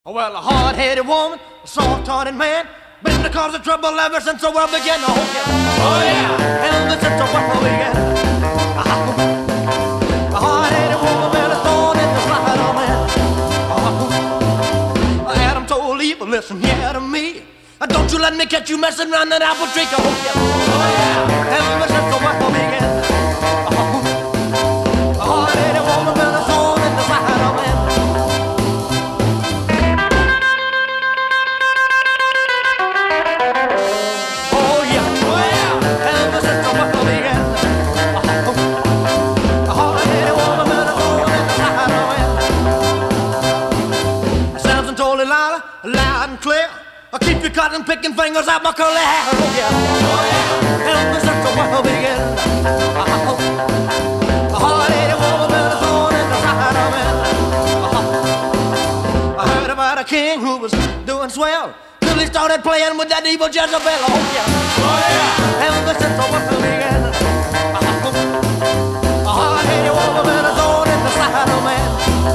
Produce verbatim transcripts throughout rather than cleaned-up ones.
Well, a hard-headed woman, a soft-hearted man, been the cause of trouble ever since the world began. Oh yeah, oh yeah, ever since the world began. A hard-headed woman, well, a thorn in the side of man. Adam told Eve, listen here to me. Don't you let me catch you messing around that apple tree. Oh yeah, oh yeah, ever since the world began. A hard-headed woman, well, a thorn in the side of man. Loud and clear, I'll keep your cotton picking fingers out my curly hair. Oh yeah, oh yeah, ever since the world began. A hard-headed woman with a thorn in the side of man. I heard about a king who was doing swell till he started playing with that evil Jezebel. Oh yeah, oh yeah, ever since the world began. A hard-headed woman with a thorn in the side of man.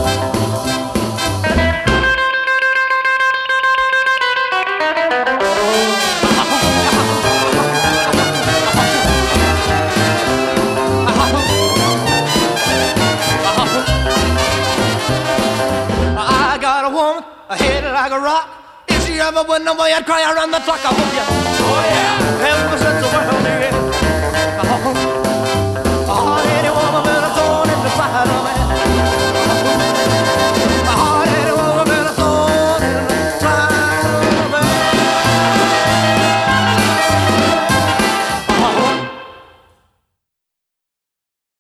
I hit it like a rock. If she ever went away, I'd cry around the clock. I hope you. Oh yeah. Ever since the world